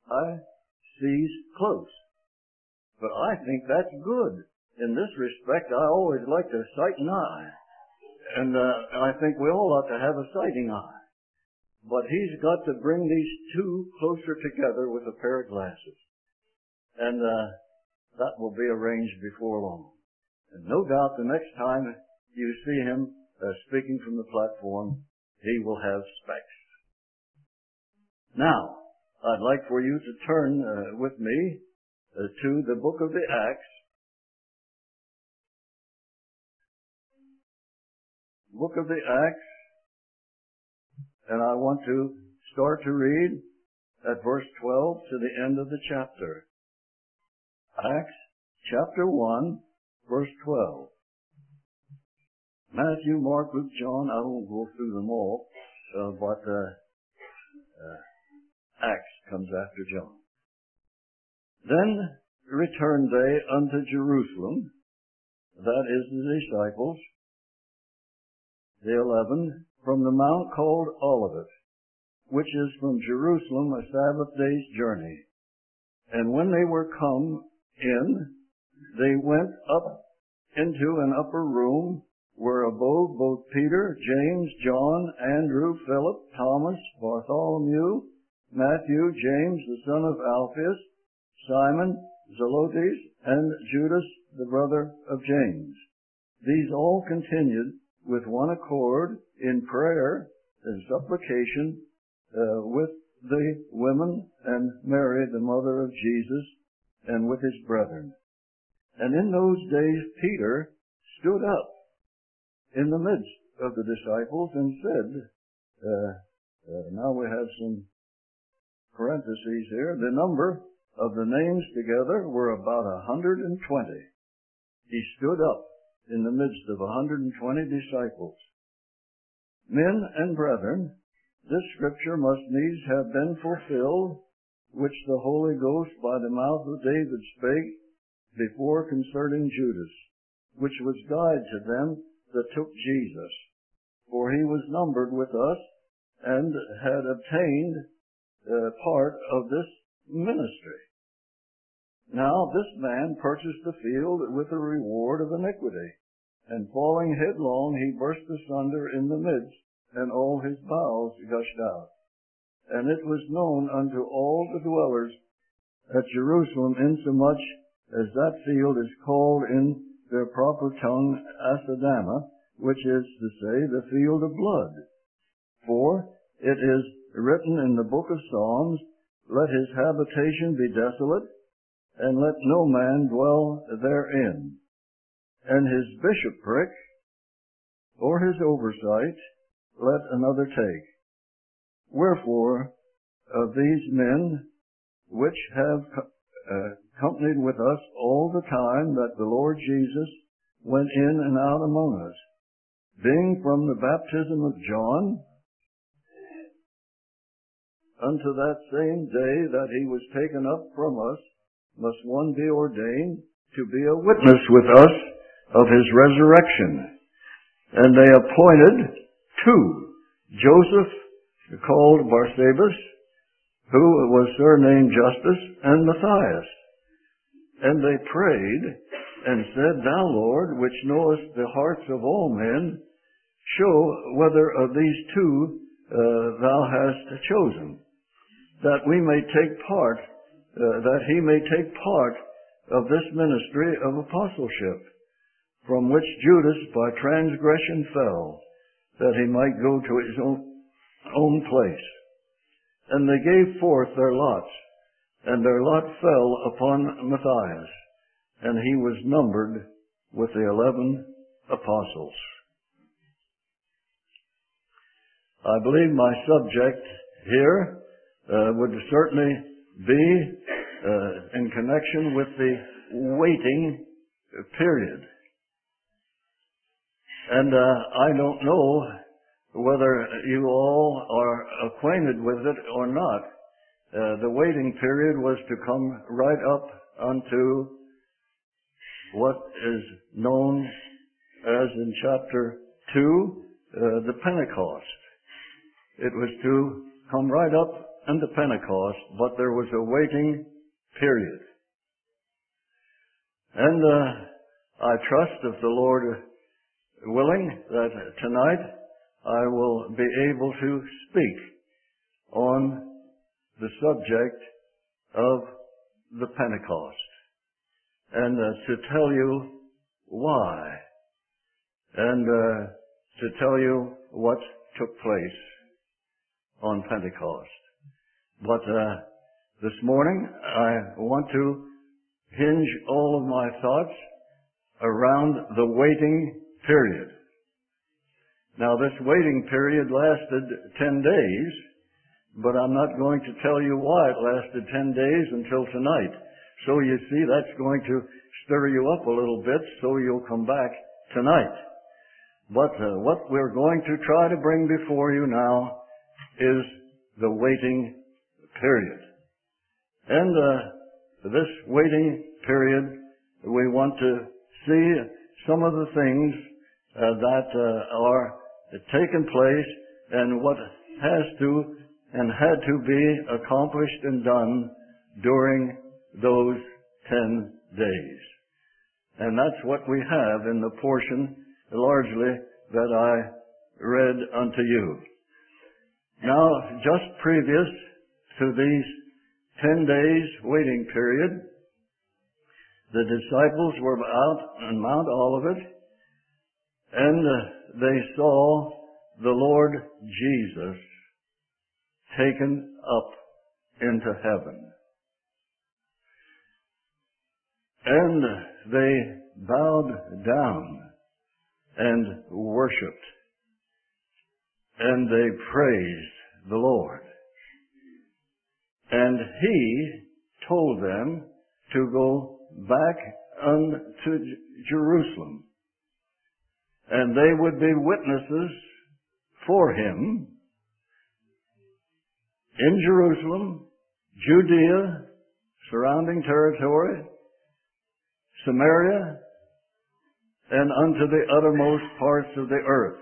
I sees close. But I think that's good. In this respect, I always like to sight an eye. And I think we all ought to have a sighting eye. But he's got to bring these two closer together with a pair of glasses. And that will be arranged before long. And no doubt the next time you see him speaking from the platform, he will have specs. Now, I'd like for you to turn with me to the book of the Acts. Book of the Acts. And I want to start to read at verse 12 to the end of the chapter. Acts chapter 1, verse 12. Matthew, Mark, Luke, John, I won't go through them all, but Acts comes after John. Then returned they unto Jerusalem, that is the disciples, the 11, from the mount called Olivet, which is from Jerusalem a Sabbath day's journey. And when they were come in, they went up into an upper room, where abode both Peter, James, John, Andrew, Philip, Thomas, Bartholomew, Matthew, James, the son of Alphaeus, Simon, Zelotes, and Judas, the brother of James. These all continued with one accord in prayer and supplication with the women and Mary, the mother of Jesus, and with his brethren. And in those days Peter stood up in the midst of the disciples and said, now we have some parentheses here, the number of the names together were about 120. He stood up in the midst of 120 disciples. Men and brethren, this scripture must needs have been fulfilled, which the Holy Ghost by the mouth of David spake before concerning Judas, which was guide to them that took Jesus. For he was numbered with us, and had obtained part of this ministry. Now this man purchased the field with a reward of iniquity, and falling headlong he burst asunder in the midst, and all his bowels gushed out. And it was known unto all the dwellers at Jerusalem, insomuch as that field is called in their proper tongue Asadama, which is to say, the field of blood. For it is written in the book of Psalms, let his habitation be desolate, and let no man dwell therein. And his bishopric, or his oversight, let another take. Wherefore, of these men, which have companied with us all the time that the Lord Jesus went in and out among us, being from the baptism of John unto that same day that he was taken up from us, must one be ordained to be a witness with us of his resurrection. And they appointed two, Joseph, called Barsabas, who was surnamed Justus, and Matthias. And they prayed and said, Thou, Lord, which knowest the hearts of all men, show whether of these two thou hast chosen, that we may take part, that he may take part of this ministry of apostleship, from which Judas by transgression fell, that he might go to his own place. And they gave forth their lots, and their lot fell upon Matthias, and he was numbered with the 11 apostles. I believe my subject here would certainly be in connection with the waiting period. And I don't know whether you all are acquainted with it or not. The waiting period was to come right up unto what is known as in chapter 2, the Pentecost. It was to come right up unto Pentecost, but there was a waiting period. And I trust, if the Lord willing, that tonight I will be able to speak on the subject of the Pentecost and to tell you why and to tell you what took place on Pentecost. But this morning I want to hinge all of my thoughts around the waiting period. Now, this waiting period lasted 10 days, but I'm not going to tell you why it lasted 10 days until tonight. So you see, that's going to stir you up a little bit, so you'll come back tonight. But what we're going to try to bring before you now is the waiting period. And this waiting period, we want to see some of the things that are taken place and what has to and had to be accomplished and done during those 10 days. And that's what we have in the portion largely that I read unto you. Now, just previous to these 10 days waiting period, the disciples were out on Mount Olivet, and they saw the Lord Jesus taken up into heaven. And they bowed down and worshiped, and they praised the Lord. And He told them to go back unto Jerusalem, and they would be witnesses for Him in Jerusalem, Judea, surrounding territory, Samaria, and unto the uttermost parts of the earth.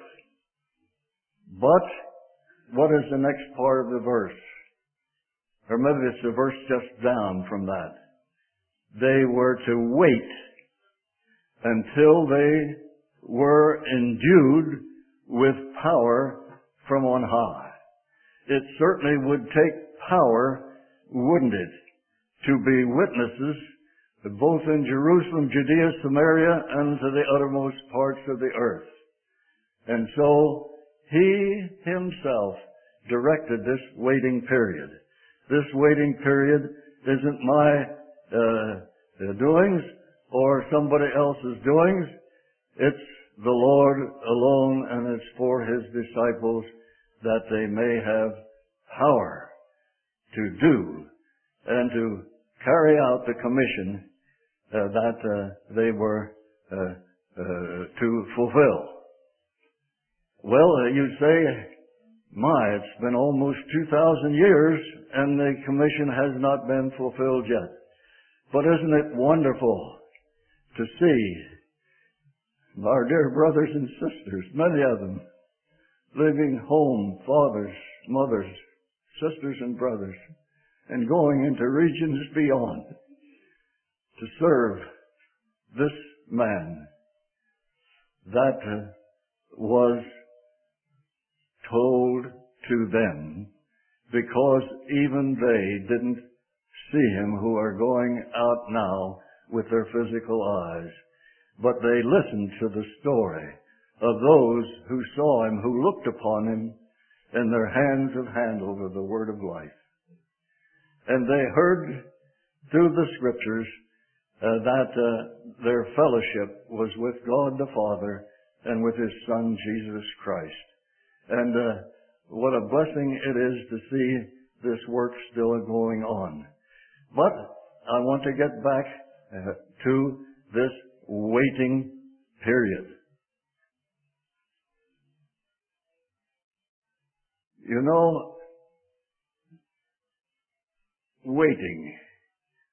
But what is the next part of the verse? Or maybe it's the verse just down from that. They were to wait until they were endued with power from on high. It certainly would take power, wouldn't it, to be witnesses both in Jerusalem, Judea, Samaria, and to the uttermost parts of the earth. And so He Himself directed this waiting period. This waiting period isn't my doings or somebody else's doings. It's the Lord alone, and it's for His disciples that they may have power to do and to carry out the commission that they were to fulfill. Well, you say, my, it's been almost 2,000 years and the commission has not been fulfilled yet. But isn't it wonderful to see our dear brothers and sisters, many of them, leaving home, fathers, mothers, sisters and brothers, and going into regions beyond to serve this man that was told to them, because even they didn't see Him who are going out now with their physical eyes, but they listened to the story of those who saw Him, who looked upon Him, and their hands have handled of the word of life. And they heard through the Scriptures that their fellowship was with God the Father and with His Son, Jesus Christ. And what a blessing it is to see this work still going on. But I want to get back to this waiting period. You know, waiting,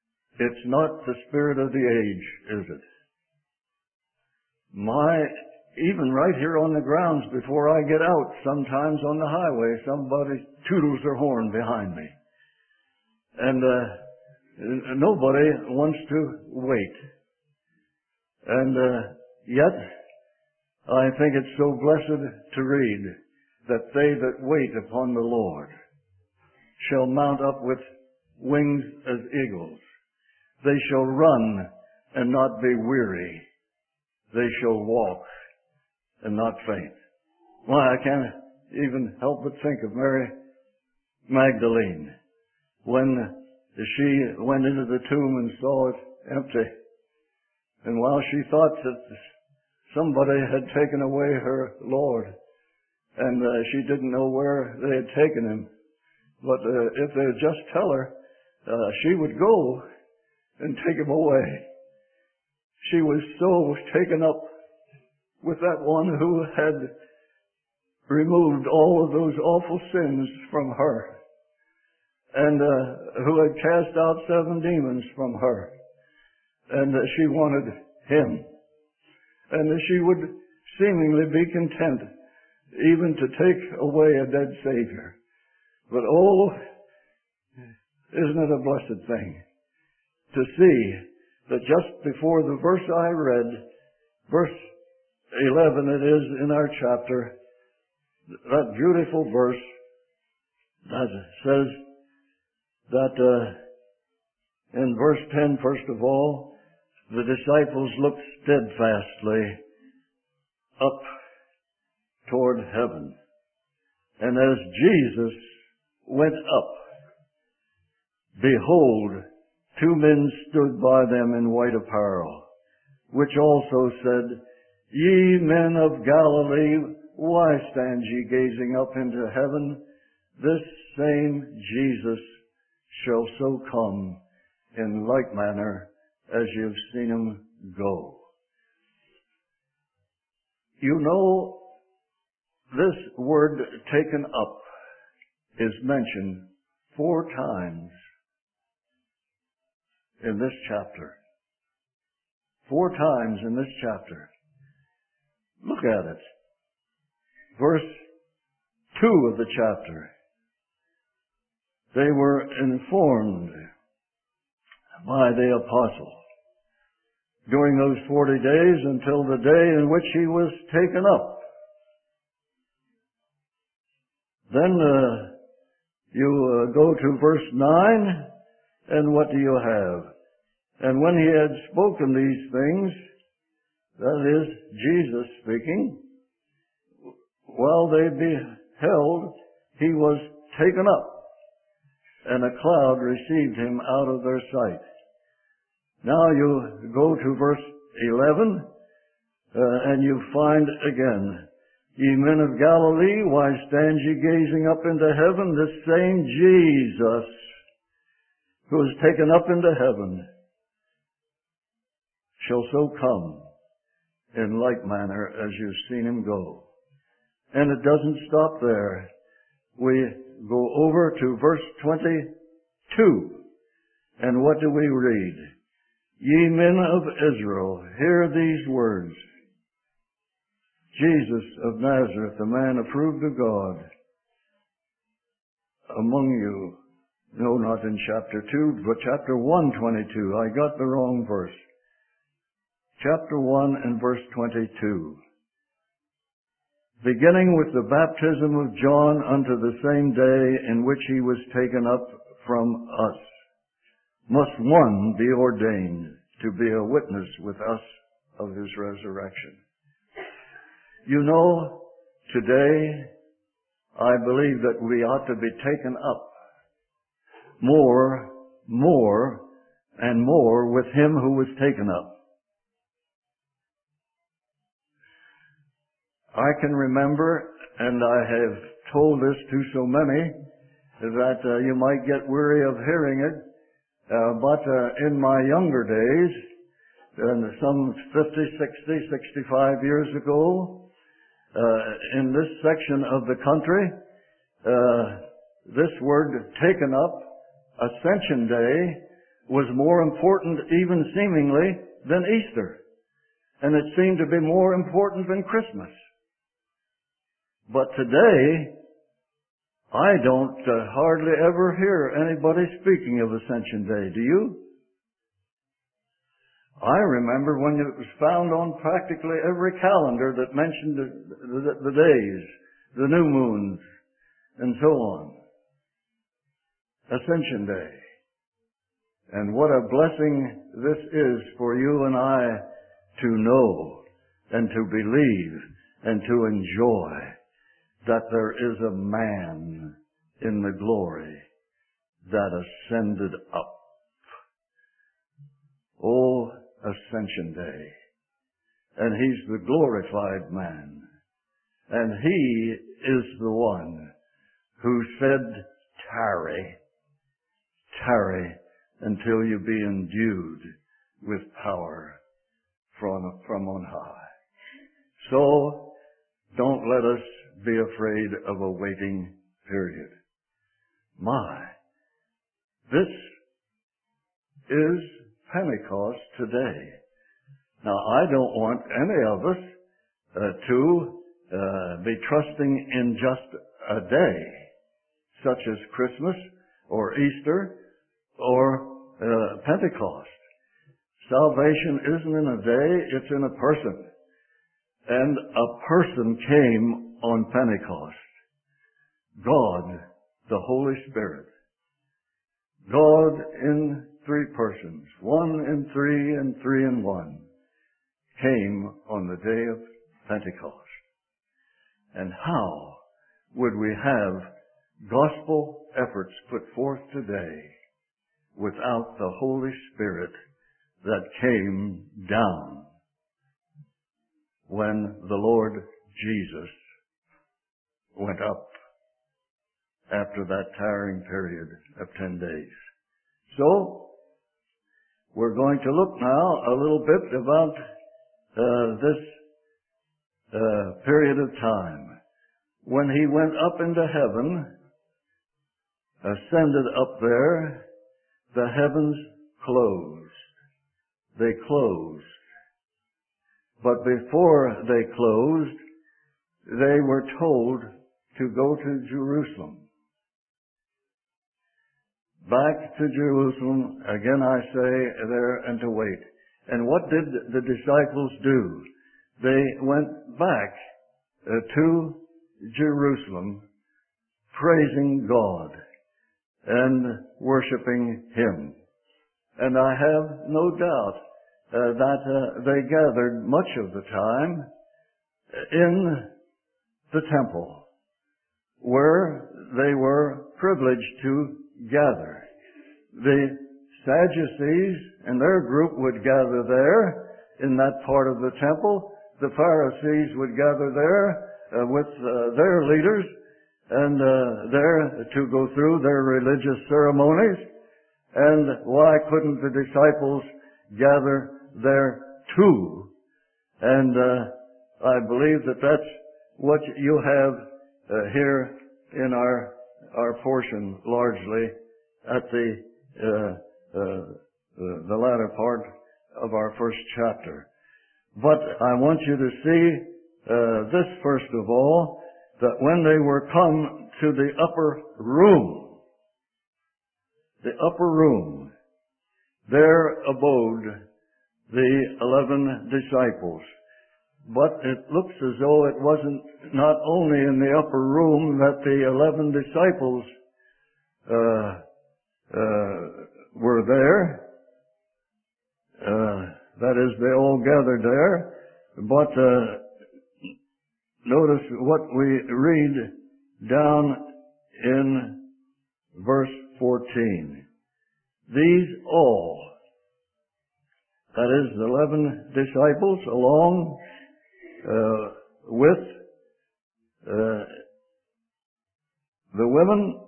it's not the spirit of the age, is it? My, even right here on the grounds before I get out, sometimes on the highway, somebody tootles their horn behind me. And nobody wants to wait. And yet, I think it's so blessed to read that they that wait upon the Lord shall mount up with wings as eagles. They shall run and not be weary. They shall walk and not faint. Why, I can't even help but think of Mary Magdalene when she went into the tomb and saw it empty. And while she thought that somebody had taken away her Lord, and she didn't know where they had taken him, but if they would just tell her, she would go and take him away. She was so taken up with that one who had removed all of those awful sins from her, and who had cast out 7 demons from her, and she wanted him. And she would seemingly be content even to take away a dead Savior. But oh, isn't it a blessed thing to see that just before the verse I read, verse 11 it is in our chapter, that beautiful verse that says that in verse 10, first of all, the disciples looked steadfastly up toward heaven. And as Jesus went up, behold, 2 men stood by them in white apparel, which also said, Ye men of Galilee, why stand ye gazing up into heaven? This same Jesus shall so come in like manner as you've seen him go. You know, this word taken up is mentioned 4 times in this chapter. 4 times in this chapter. Look at it. Verse 2 of the chapter. They were informed by the apostle during those 40 days until the day in which he was taken up. Then you go to verse 9, and what do you have? And when he had spoken these things, that is, Jesus speaking, while they beheld, he was taken up, and a cloud received him out of their sight. Now you go to verse 11, and you find again, Ye men of Galilee, why stand ye gazing up into heaven? This same Jesus, who is taken up into heaven, shall so come in like manner as you've seen him go. And it doesn't stop there. We go over to verse 22. And what do we read? Ye men of Israel, hear these words. Jesus of Nazareth, a man approved of God, among you. No, not in chapter 2, but chapter 1, 22. I got the wrong verse. Chapter 1 and verse 22. Beginning with the baptism of John unto the same day in which he was taken up from us, must one be ordained to be a witness with us of his resurrection. You know, today, I believe that we ought to be taken up more, and more with him who was taken up. I can remember, and I have told this to so many, that you might get weary of hearing it, but in my younger days, some 50, 60, 65 years ago, in this section of the country, this word taken up, Ascension Day, was more important even seemingly than Easter. and it seemed to be more important than Christmas. But today, I don't hardly ever hear anybody speaking of Ascension Day. Do you? I remember when it was found on practically every calendar that mentioned the days, the new moons, and so on. Ascension Day. And what a blessing this is for you and I to know and to believe and to enjoy that there is a man in the glory that ascended up. Oh, Ascension Day. And He's the glorified man. And He is the one who said, tarry until you be endued with power from on high. So, don't let us be afraid of a waiting period. This is Pentecost today. Now, I don't want any of us to be trusting in just a day, such as Christmas or Easter or Pentecost. Salvation isn't in a day, it's in a person. And a person came on Pentecost. God, the Holy Spirit. God in three persons, one in three and three in one, came on the day of Pentecost. And how would we have gospel efforts put forth today without the Holy Spirit that came down when the Lord Jesus went up after that tiring period of 10 days? So, we're going to look now a little bit about this period of time. When He went up into heaven, ascended up there, the heavens closed. They closed. But before they closed, they were told to go to Jerusalem. Back to Jerusalem, again I say, there and to wait. And what did the disciples do? They went back to Jerusalem, praising God and worshiping Him. And I have no doubt that they gathered much of the time in the temple, where they were privileged to gather. The Sadducees and their group would gather there in that part of the temple. The Pharisees would gather there with their leaders and there to go through their religious ceremonies. And why couldn't the disciples gather there too? And I believe that that's what you have here in our portion largely at the latter part of our first chapter. But I want you to see this first of all, that when they were come to the upper room, there abode the 11 disciples. But it looks as though it wasn't not only in the upper room that the 11 disciples were there. That is, they all gathered there. But notice what we read down in verse 14. These all, that is, the 11 disciples, along with the women,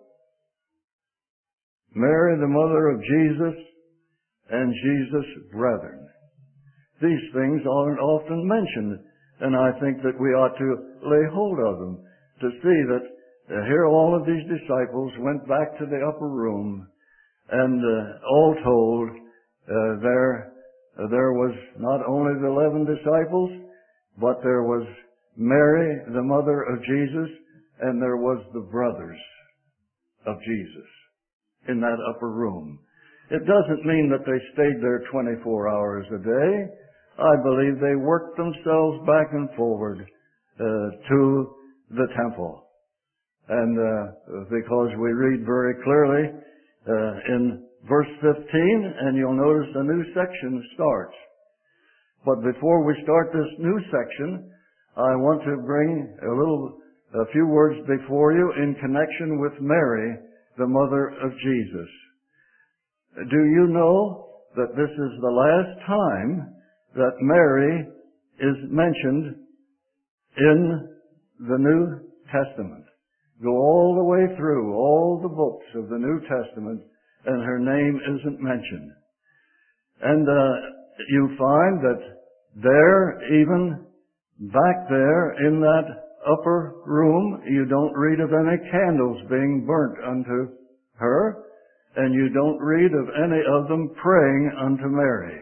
Mary, the mother of Jesus, and Jesus' brethren. These things aren't often mentioned, and I think that we ought to lay hold of them to see that here all of these disciples went back to the upper room, and all told, there there was not only the 11 disciples, but there was Mary, the mother of Jesus, and there was the brothers of Jesus in that upper room. It doesn't mean that they stayed there 24 hours a day. I believe they worked themselves back and forward to the temple. And because we read very clearly in verse 15, and you'll notice a new section starts. But before we start this new section, I want to bring a few words before you in connection with Mary, the mother of Jesus. Do you know that this is the last time that Mary is mentioned in the New Testament? Go all the way through all the books of the New Testament, and her name isn't mentioned. And you find that there, even back there in that upper room, you don't read of any candles being burnt unto her, and you don't read of any of them praying unto Mary.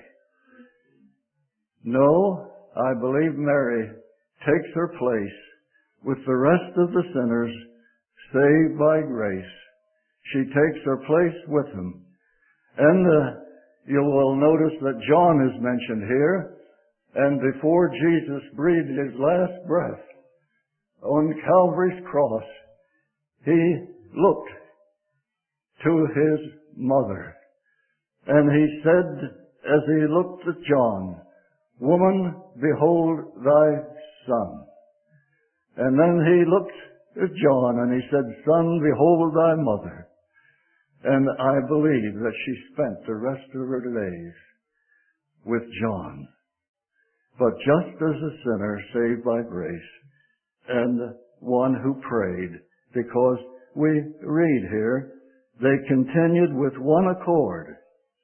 No, I believe Mary takes her place with the rest of the sinners saved by grace. She takes her place with them. And you will notice that John is mentioned here. And before Jesus breathed his last breath on Calvary's cross, he looked to his mother. And he said, as he looked at John, "Woman, behold thy son." And then he looked at John and he said, "Son, behold thy mother." And I believe that she spent the rest of her days with John. But just as a sinner saved by grace and one who prayed, because we read here, they continued with one accord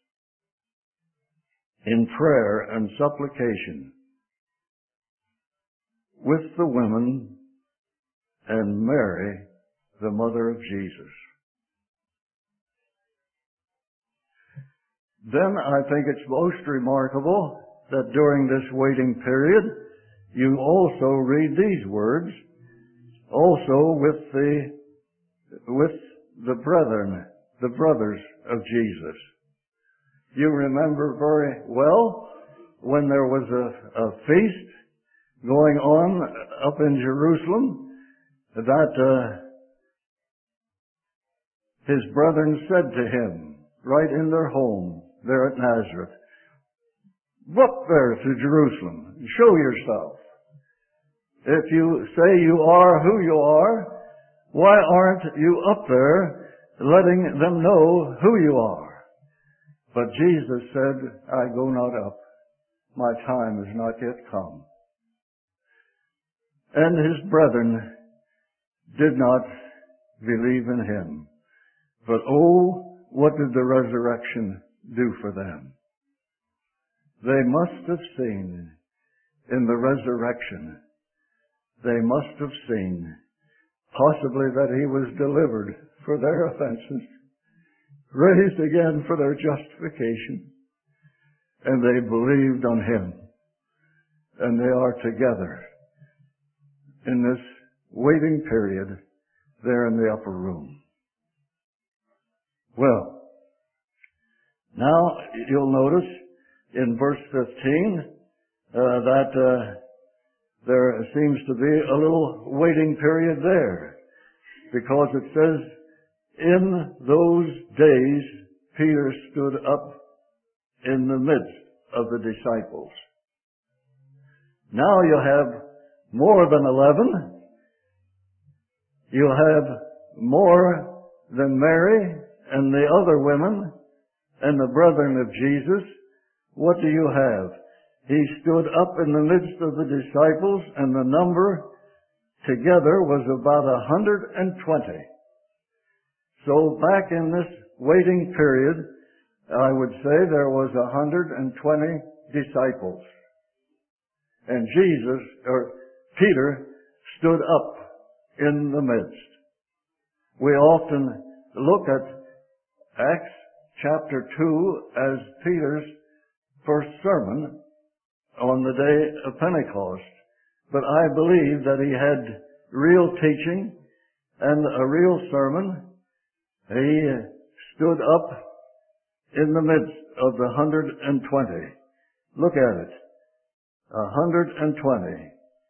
in prayer and supplication with the women and Mary, the mother of Jesus. Then I think it's most remarkable that during this waiting period, you also read these words, also with the brethren, the brothers of Jesus. You remember very well when there was a feast going on up in Jerusalem that his brethren said to him, right in their home there at Nazareth, "Look there to Jerusalem and show yourself. If you say you are who you are, why aren't you up there letting them know who you are?" But Jesus said, "I go not up. My time is not yet come." And his brethren did not believe in him. But oh, what did the resurrection do for them? They must have seen in the resurrection, they must have seen possibly that he was delivered for their offenses, raised again for their justification, and they believed on him. And they are together in this waiting period there in the upper room. Well, now you'll notice in verse 15 that there seems to be a little waiting period there, because it says, "In those days Peter stood up in the midst of the disciples." Now you have more than 11. You have more than Mary and the other women and the brethren of Jesus. What do you have? He stood up in the midst of the disciples, and the number together was about 120. So back in this waiting period, I would say there was 120 disciples. And Peter stood up in the midst. We often look at Acts chapter 2 as Peter's first sermon on the day of Pentecost, but I believe that he had real teaching and a real sermon. He stood up in the midst of the 120. Look at it. 120.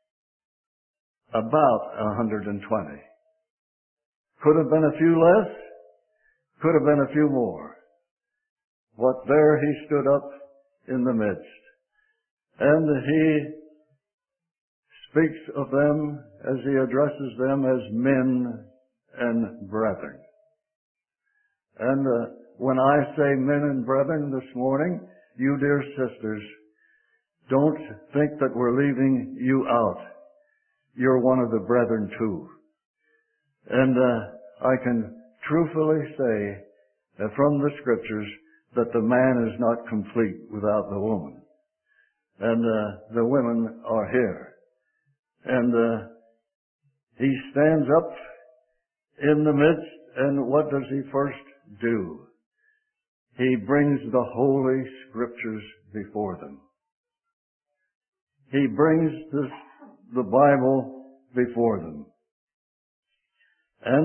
About 120. Could have been a few less, could have been a few more. But there he stood up in the midst. And he speaks of them as he addresses them as men and brethren. And when I say men and brethren this morning, you dear sisters, don't think that we're leaving you out. You're one of the brethren too. And I can truthfully say that from the Scriptures that the man is not complete without the woman. And the women are here. And he stands up in the midst, and what does he first do? He brings the Holy Scriptures before them. He brings the Bible before them. And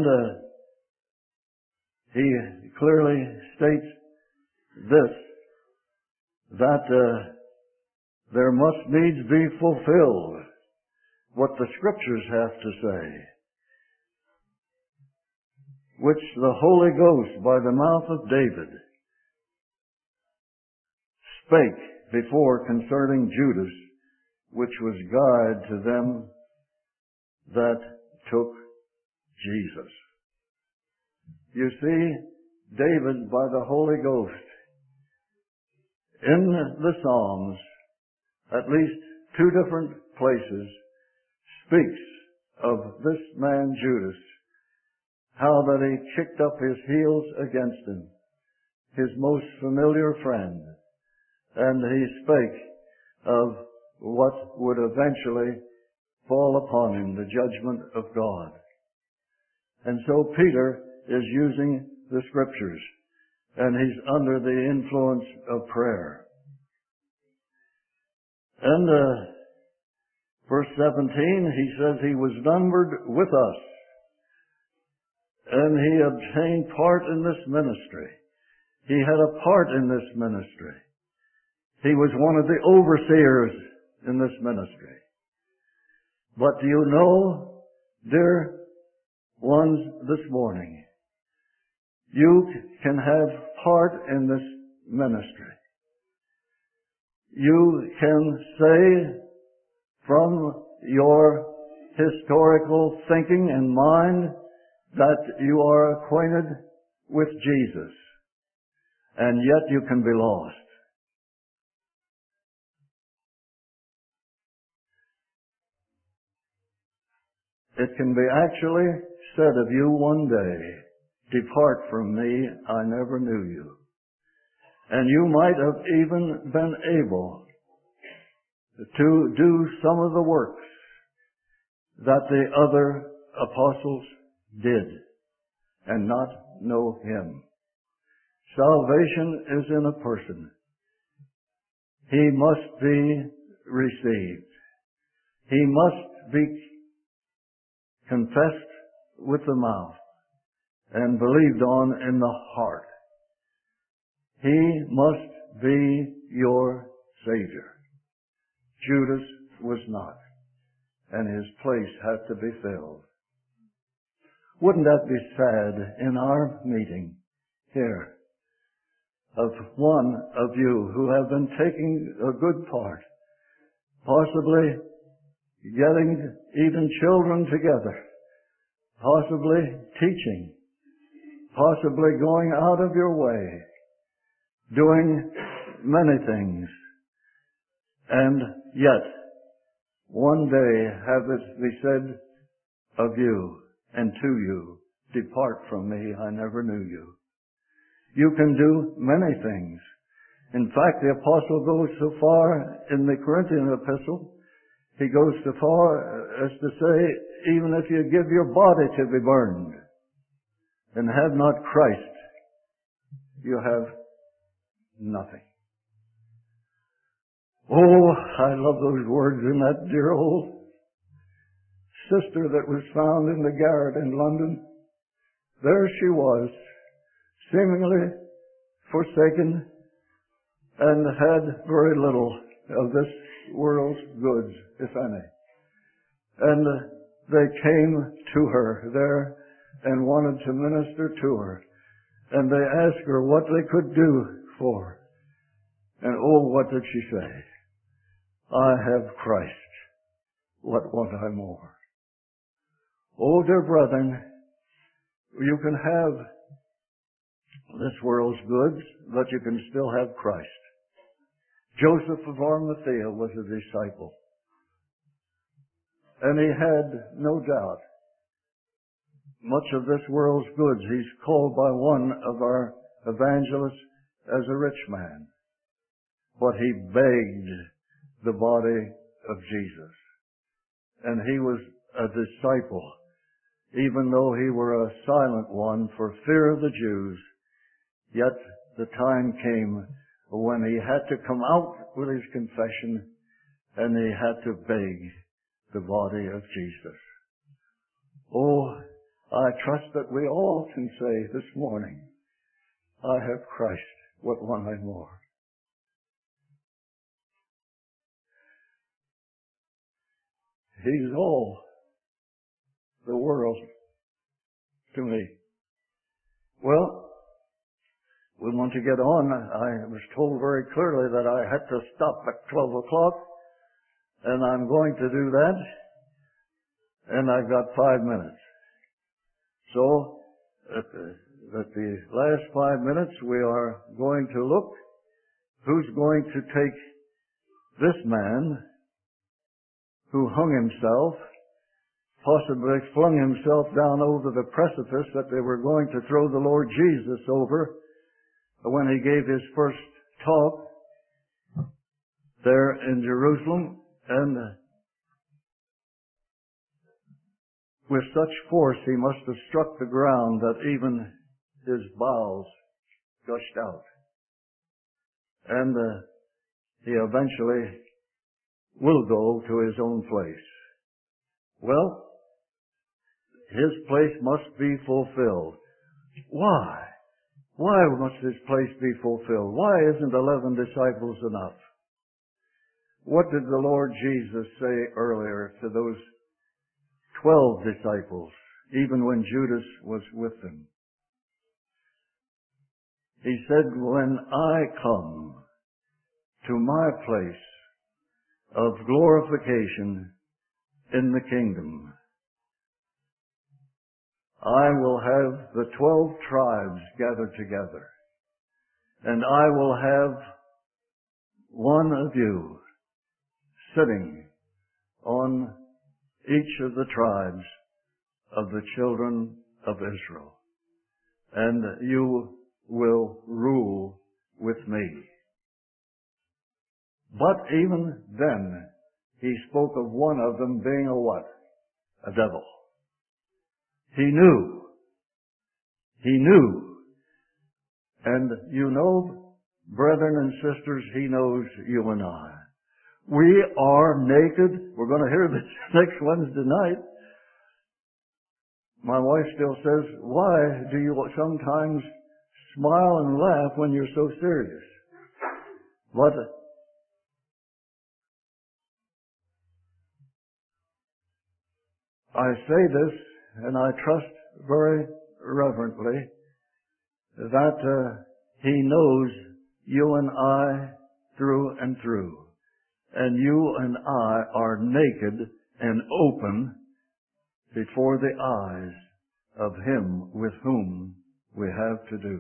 he clearly states this, that there must needs be fulfilled what the Scriptures have to say, which the Holy Ghost by the mouth of David spake before concerning Judas, which was guide to them that took Jesus. You see, David, by the Holy Ghost, in the Psalms, at least two different places, speaks of this man Judas, how that he kicked up his heels against him, his most familiar friend, and he spake of what would eventually fall upon him, the judgment of God. And so Peter is using the Scriptures, and he's under the influence of prayer. And verse 17, he says he was numbered with us, and he obtained part in this ministry. He had a part in this ministry. He was one of the overseers in this ministry. But do you know, dear ones, this morning, you can have part in this ministry. You can say from your historical thinking and mind that you are acquainted with Jesus, and yet you can be lost. It can be actually said of you one day, "Depart from me, I never knew you." And you might have even been able to do some of the works that the other apostles did and not know Him. Salvation is in a person. He must be received. He must be confessed with the mouth and believed on in the heart. He must be your Savior. Judas was not, and his place had to be filled. Wouldn't that be sad in our meeting here of one of you who have been taking a good part, possibly getting even children together, possibly teaching, possibly going out of your way, doing many things, and yet one day have it be said of you and to you, "Depart from me, I never knew you." You can do many things. In fact, the apostle goes so far in the Corinthian epistle, he goes so far as to say, even if you give your body to be burned and have not Christ, you have nothing. Oh, I love those words in that dear old sister that was found in the garret in London. There she was, seemingly forsaken, and had very little of this world's goods, if any. And they came to her there and wanted to minister to her. And they asked her what they could do for her. And oh, what did she say? I have Christ. What want I more? Oh, dear brethren, you can have this world's goods, but you can still have Christ. Joseph of Arimathea was a disciple. And he had, no doubt, much of this world's goods. He's called by one of our evangelists as a rich man. But he begged the body of Jesus. And he was a disciple, even though he were a silent one for fear of the Jews. Yet the time came when he had to come out with his confession, and he had to beg the body of Jesus. Oh, I trust that we all can say this morning, I have Christ, what want I more? He's all the world to me. Well, we want to get on. I was told very clearly that I had to stop at 12 o'clock, and I'm going to do that, and I've got 5 minutes. So, at the last 5 minutes, we are going to look who's going to take this man who hung himself, possibly flung himself down over the precipice that they were going to throw the Lord Jesus over when he gave his first talk there in Jerusalem, and with such force he must have struck the ground that even his bowels gushed out. And he eventually will go to his own place. Well, his place must be fulfilled. Why? Why must his place be fulfilled? Why isn't 11 disciples enough? What did the Lord Jesus say earlier to those 12 disciples, even when Judas was with them? He said, when I come to my place of glorification in the kingdom, I will have the 12 tribes gathered together, and I will have one of you sitting on each of the tribes of the children of Israel, and you will rule with me. But even then, he spoke of one of them being a what? A devil. He knew. He knew. And you know, brethren and sisters, he knows you and I. We are naked. We're going to hear this next Wednesday night. My wife still says, why do you sometimes smile and laugh when you're so serious? But I say this, and I trust very reverently, that he knows you and I through and through. And you and I are naked and open before the eyes of him with whom we have to do.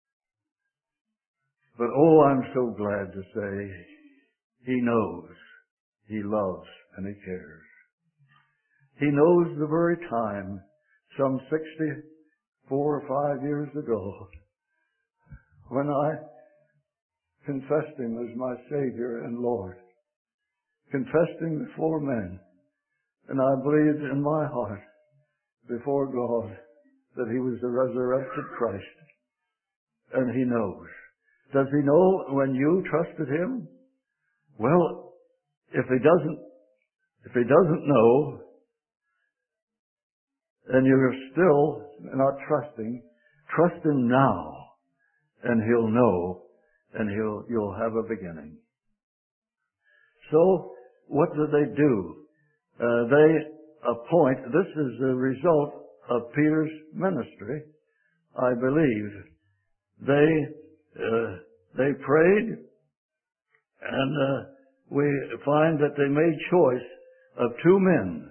But oh, I'm so glad to say he knows, he loves, and he cares. He knows the very time, some 64 or 5 years ago, when I confessed him as my Savior and Lord. Confessed him before men, and I believed in my heart before God that he was the resurrected Christ. And he knows. Does he know when you trusted him? Well, if he doesn't know, and you're still not trusting, trust him now, and he'll know, and you'll have a beginning. So, what do? They appoint, this is the result of Peter's ministry, I believe. They prayed, and we find that they made choice of two men.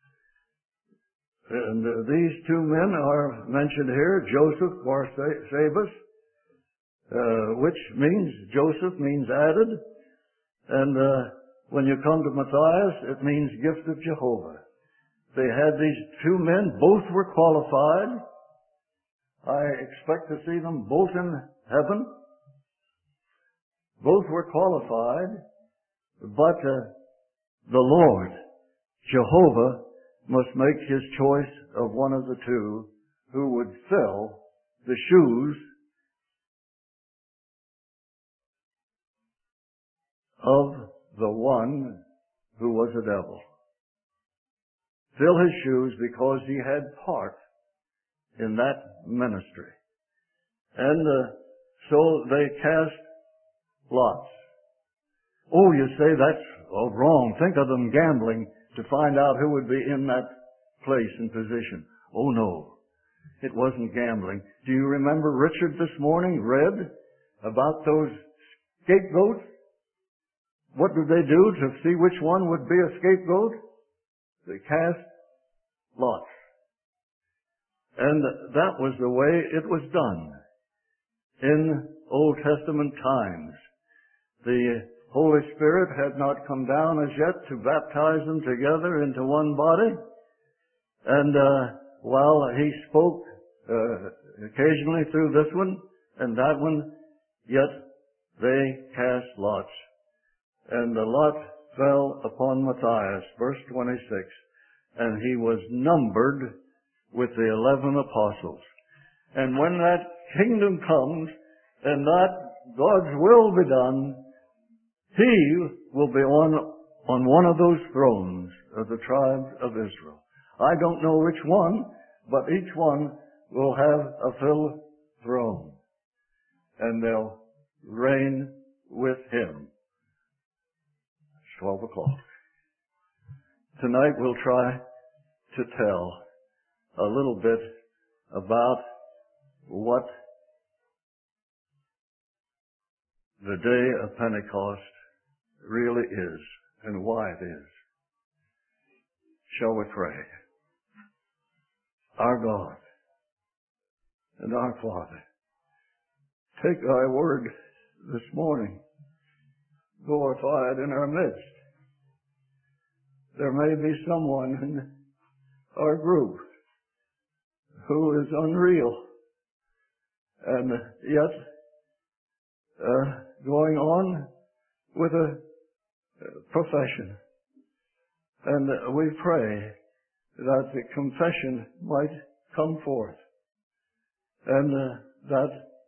And these two men are mentioned here, Joseph Barsabas, which means, Joseph means added, and when you come to Matthias, it means gift of Jehovah. They had these two men, both were qualified. I expect to see them both in heaven. Both were qualified, but the Lord, Jehovah, must make his choice of one of the two who would fill the shoes of the one who was a devil. Fill his shoes because he had part in that ministry. And so they cast lots. Oh, you say that's wrong. Think of them gambling to find out who would be in that place and position. Oh, no. It wasn't gambling. Do you remember Richard this morning read about those scapegoats? What did they do to see which one would be a scapegoat? They cast lots. And that was the way it was done in Old Testament times. The Holy Spirit had not come down as yet to baptize them together into one body. And while he spoke occasionally through this one and that one, yet they cast lots. And the lot fell upon Matthias, verse 26, and he was numbered with the 11 apostles. And when that kingdom comes and that God's will be done, he will be on one of those thrones of the tribes of Israel. I don't know which one, but each one will have a filled throne. And they'll reign with him. It's 12 o'clock. Tonight we'll try to tell a little bit about what the day of Pentecost really is and why it is. Shall we pray? Our God and our Father, take thy word this morning, glorify it in our midst. There may be someone in our group who is unreal and yet going on with a profession. And we pray that the confession might come forth and that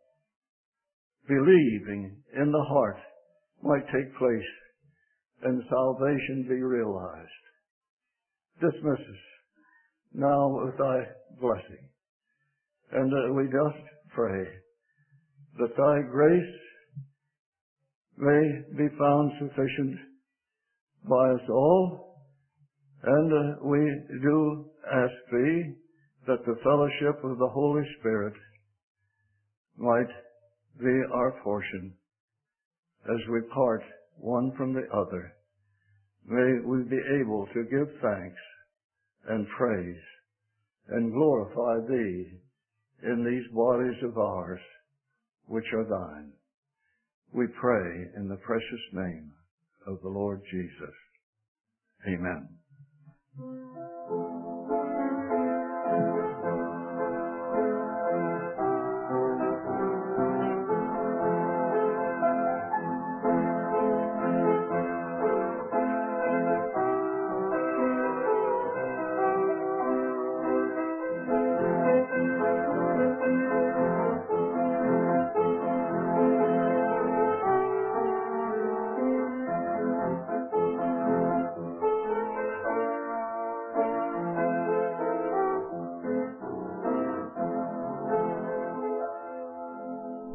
believing in the heart might take place and salvation be realized. Dismiss us now with thy blessing. And we just pray that thy grace may be found sufficient by us all. And we do ask thee that the fellowship of the Holy Spirit might be our portion as we part one from the other. May we be able to give thanks and praise and glorify thee in these bodies of ours which are thine. We pray in the precious name of the Lord Jesus. Amen.